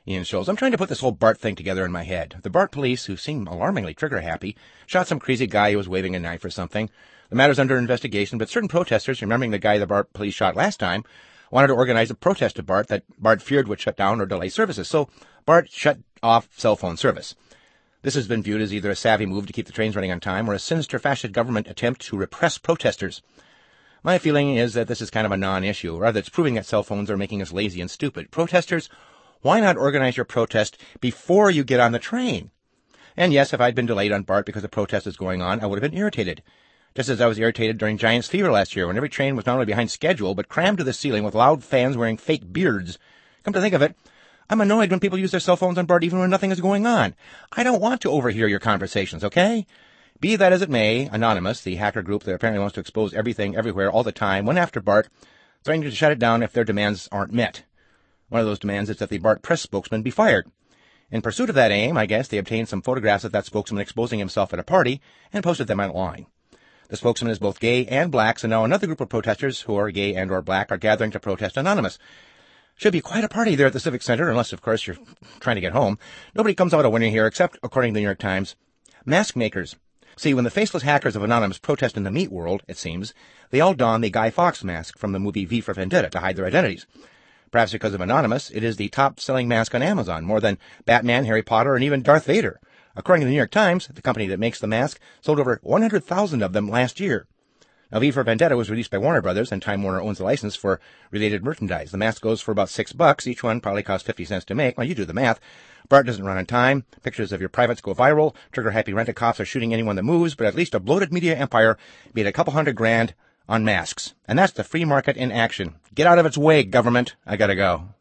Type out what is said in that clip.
Ian Scholes. I'm trying to put this whole Bart thing together in my head. The Bart police, who seem alarmingly trigger-happy, shot some crazy guy who was waving a knife or something. The matter's under investigation, but certain protesters, remembering the guy the Bart police shot last time, wanted to organize a protest to Bart that Bart feared would shut down or delay services. So Bart shut off cell phone service. This has been viewed as either a savvy move to keep the trains running on time or a sinister fascist government attempt to repress protesters. My feeling is that this is kind of a non-issue. Rather, it's proving that cell phones are making us lazy and stupid. Protesters, why not organize your protest before you get on the train? And yes, if I'd been delayed on BART because a protest is going on, I would have been irritated. Just as I was irritated during Giants Fever last year, when every train was not only behind schedule, but crammed to the ceiling with loud fans wearing fake beards. Come to think of it, I'm annoyed when people use their cell phones on BART even when nothing is going on. I don't want to overhear your conversations, okay? Be that as it may, Anonymous, the hacker group that apparently wants to expose everything everywhere all the time, went after BART, threatening to shut it down if their demands aren't met. One of those demands is that the BART press spokesman be fired. In pursuit of that aim, I guess, they obtained some photographs of that spokesman exposing himself at a party and posted them online. The spokesman is both gay and black, so now another group of protesters who are gay and or black are gathering to protest Anonymous. Should be quite a party there at the Civic Center, unless, of course, you're trying to get home. Nobody comes out a winner here, except, according to the New York Times, mask makers. See, when the faceless hackers of Anonymous protest in the meat world, it seems, they all don the Guy Fawkes mask from the movie V for Vendetta to hide their identities. Perhaps because of Anonymous, it is the top-selling mask on Amazon, more than Batman, Harry Potter, and even Darth Vader. According to the New York Times, the company that makes the mask sold over 100,000 of them last year. Now, V for Vendetta was released by Warner Brothers, and Time Warner owns the license for related merchandise. The mask goes for about $6. Each one probably costs 50 cents to make. Well, you do the math. BART doesn't run on time. Pictures of your privates go viral. Trigger-happy rent-a-cops are shooting anyone that moves, but at least a bloated media empire made a couple $100,000 on masks. And that's the free market in action. Get out of its way, government. I gotta go.